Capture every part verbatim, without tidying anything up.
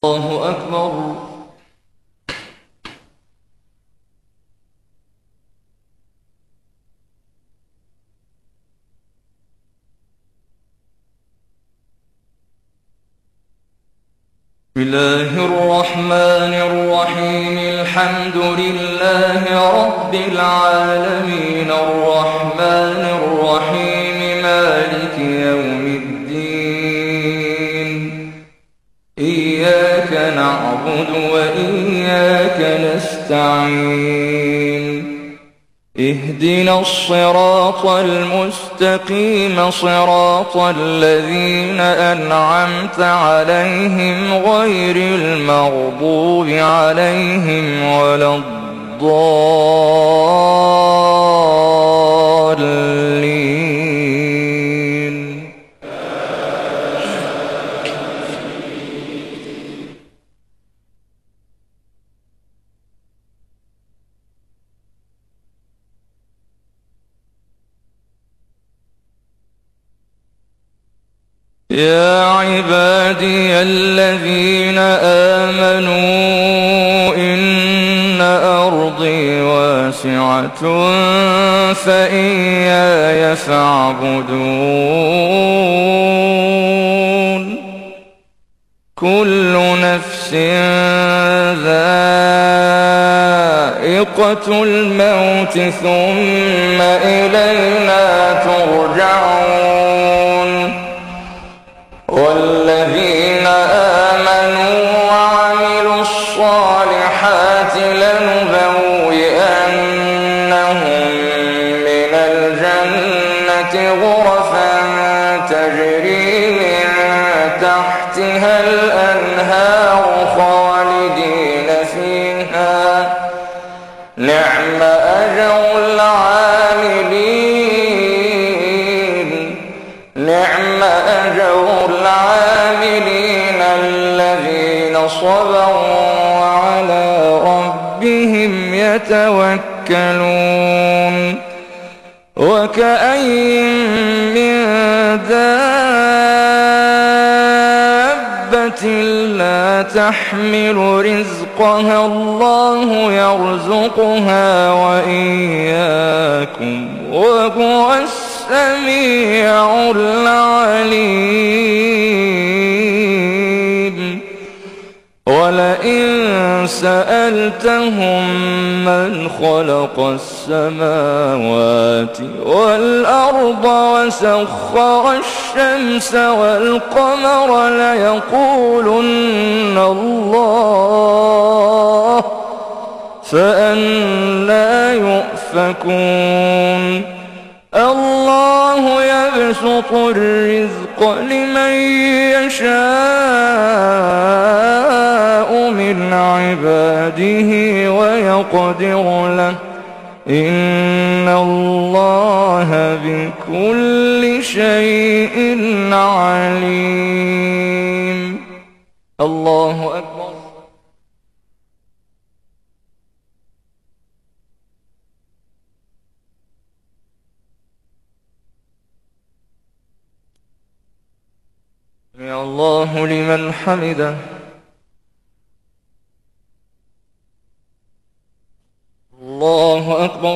الله أكبر. بسم الله الرحمن الرحيم. الحمد لله رب العالمين الرحمن الرحيم مالك يوم الدين. إياك نعبد وإياك نستعين. اهدنا الصراط المستقيم صراط الذين أنعمت عليهم غير المغضوب عليهم ولا الضالين. يا عبادي الذين آمنوا إن أرضي واسعة فإياي فاعبدون. كل نفس ذائقة الموت ثم إلينا ترجعون. والذين آمنوا وعملوا الصالحات لنبوئنهم من الجنة غرفا تجري من تحتها الأنهار خالدين فيها. نعم أجر العاملين. نعم أجر العاملين الذين صبروا وعلى ربهم يتوكلون. وكأين من دابة لا تحمل رزقها الله يرزقها وإياكم وهو السميع العليم. ولئن سألتهم من خلق السماوات والأرض وسخر الشمس والقمر ليقولن الله. فأنى يؤفكون. الله يبسط الرزق لمن يشاء من عباده ويقدر له. إن الله بكل شيء عليم. الله أكبر. سمع الله لمن حمده. الله أكبر.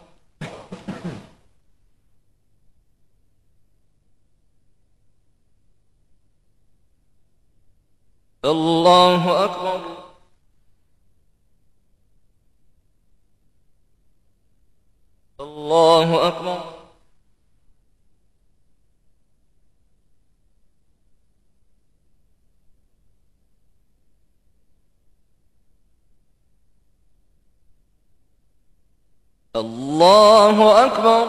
الله أكبر. الله أكبر. الله أكبر.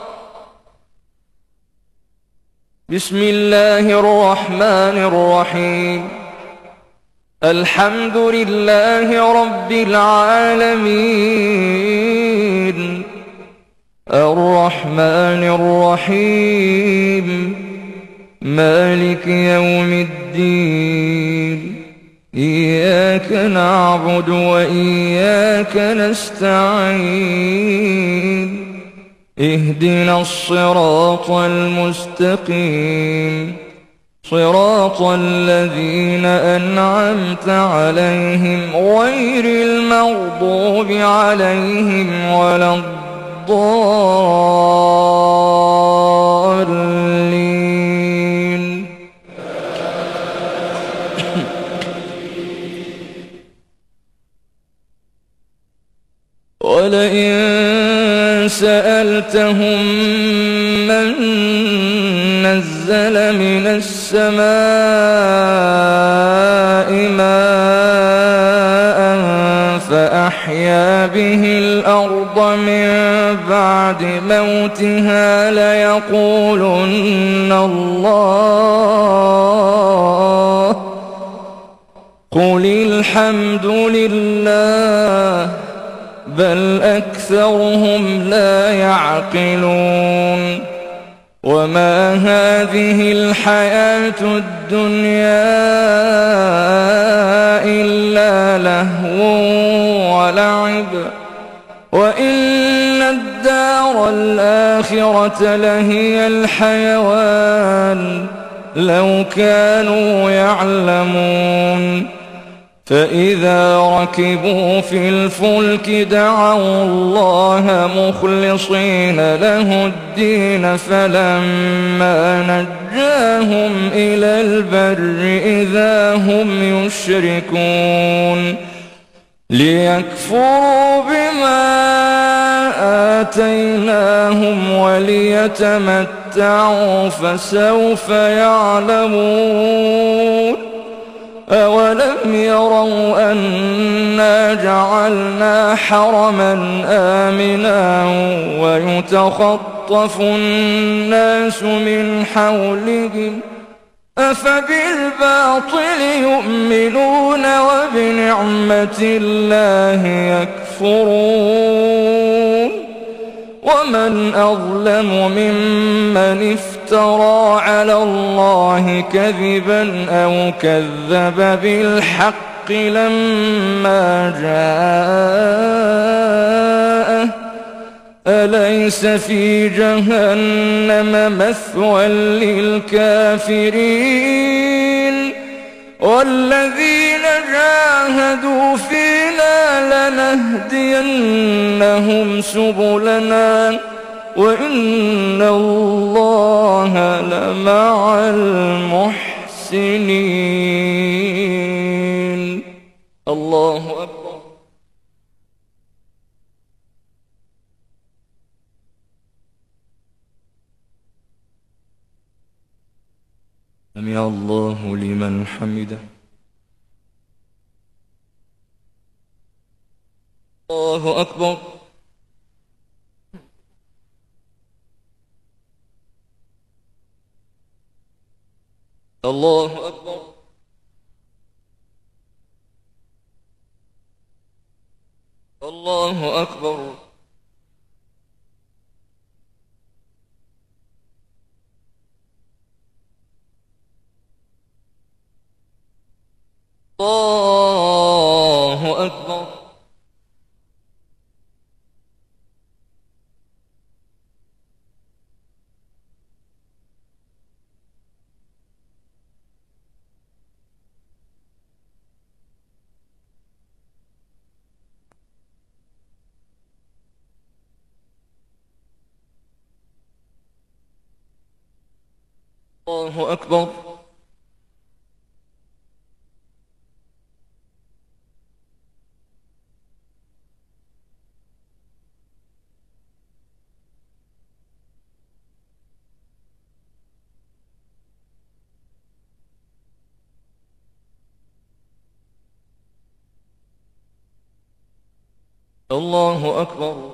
بسم الله الرحمن الرحيم. الحمد لله رب العالمين الرحمن الرحيم مالك يوم الدين. إياك نعبد وإياك نستعين. اهدنا الصراط المستقيم صراط الذين أنعمت عليهم غير المغضوب عليهم ولا الضالين. ولئن سألتهم من نزل من السماء ماء فأحيا به الأرض من بعد موتها ليقولن الله. قل الحمد لله بل أكثرهم لا يعقلون. وما هذه الحياة الدنيا إلا لهو ولعب وإن الدار الآخرة لهي الحيوان لو كانوا يعلمون. فإذا ركبوا في الفلك دعوا الله مخلصين له الدين فلما نجاهم إلى البر إذا هم يشركون. ليكفروا بما آتيناهم وليتمتعوا فسوف يعلمون. أولم يروا أنا جعلنا حرما آمنا ويتخطف الناس من حولهم أفبالباطل يؤمنون وبنعمة الله يكفرون. ومن أظلم ممن افترى على الله كذبا أو كذب بالحق لما جاءه أليس في جهنم مثوى للكافرين. والذين جاهدوا فينا لنهدينهم سبلنا وإن الله لمع المحسنين. الله أكبر. سمع الله لمن حمده. الله أكبر. الله أكبر. الله أكبر. الله أكبر. الله أكبر. الله أكبر.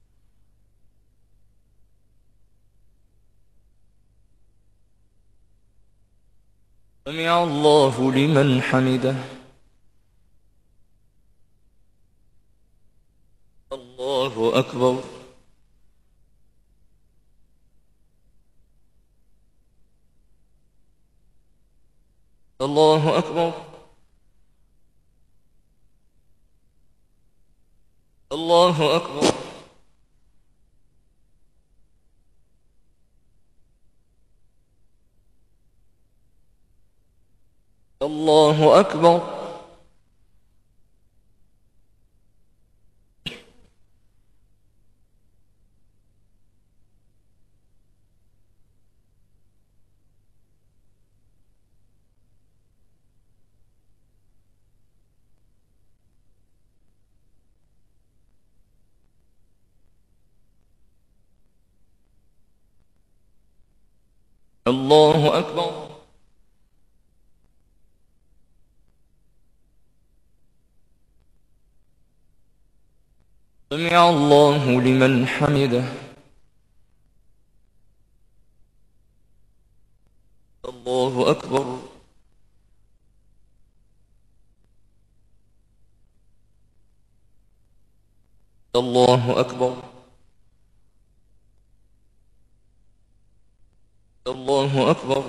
سمع الله لمن حمده. الله أكبر. الله أكبر. الله أكبر. الله أكبر. الله أكبر. سمع الله لمن حمده. الله أكبر. الله أكبر. الله أكبر.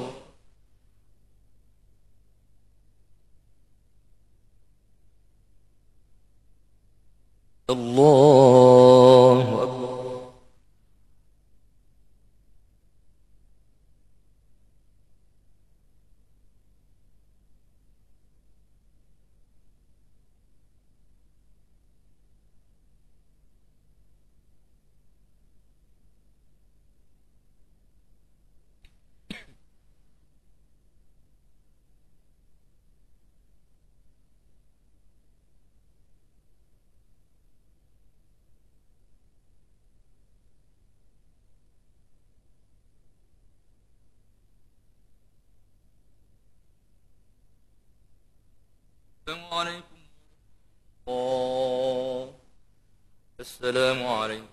الله أكبر. السلام عليكم. الله. السلام عليكم.